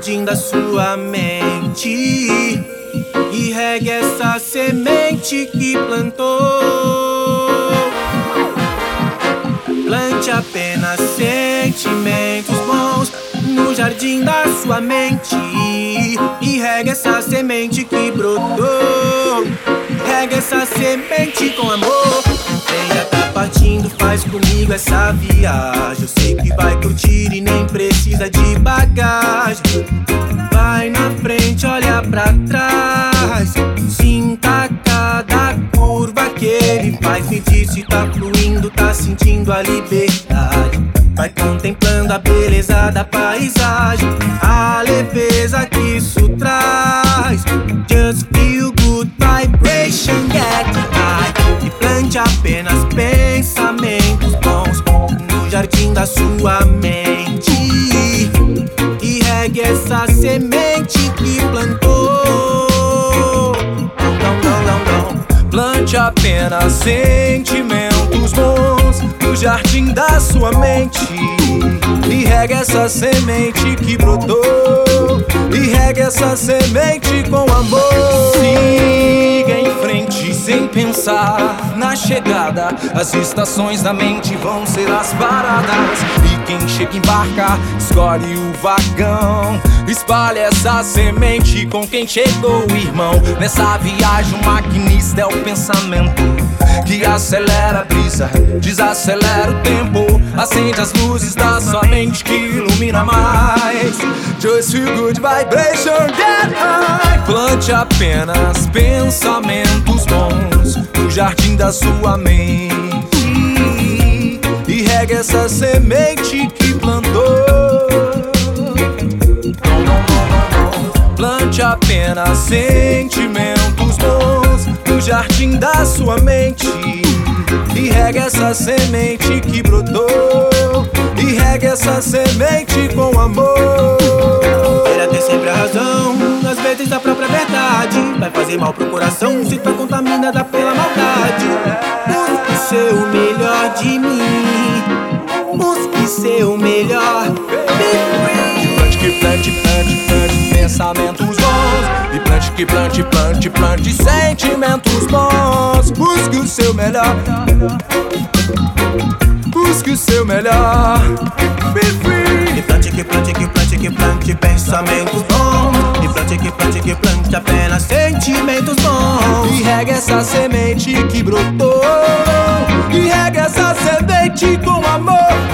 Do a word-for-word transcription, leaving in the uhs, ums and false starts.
jardim da sua mente e regue essa semente que plantou. Plante apenas sentimentos bons no jardim da sua mente e regue essa semente que brotou. Regue essa semente com amor. Quem já tá partindo, faz comigo essa viagem. Eu sei que vai curtir e nem precisa de bagagem. Vai na frente, olha pra trás. Sinta cada curva que ele faz. Me diz se tá fluindo, tá sentindo a liberdade. Vai contemplando a beleza da paisagem, a leveza que isso traz. Just feel good vibration, get high. E plante apenas pensamentos bons no jardim da sua mente e regue essa semente que plantou. Não, não, não, não. Plante apenas sentimentos bons no jardim da sua mente e regue essa semente que brotou. E regue essa semente com amor. Siga em frente sem pensar na chegada. As estações da mente vão ser as paradas. E quem chega embarca, escolhe o vagão. Espalhe essa semente com quem chegou, irmão. Nessa viagem o maquinista é o pensamento que acelera a brisa, desacelera o tempo. Acende as luzes da sua mente que ilumina mais. Just feel good vibration, get high. Plante apenas pensamentos bons no jardim da sua mente e regue essa semente que plantou. Não, não, não, não, não. Plante apenas sentimentos bons no jardim da sua mente e regue essa semente que brotou. E regue essa semente com amor. Queira ter sempre a razão, às vezes da própria verdade. Vai fazer mal pro coração se for contaminada pela maldade. Busque ser o melhor de mim, busque ser o melhor. E plante que plante, plante, plante pensamentos bons. E plante que plante, plante, plante sentimentos bons. Busque o seu melhor, busque o seu melhor. Be free. E plante que plante, que plante, que plante pensamentos bons. E plante que plante, que plante apenas sentimentos bons. E regue essa semente que brotou. E regue essa semente com amor.